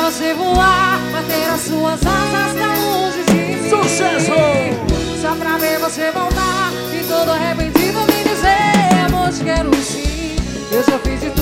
você voar, bater as suas asas tão longe de mim. Sucesso! Só pra ver você voltar e todo arrependido me dizer: amor, te quero sim. Eu já fiz de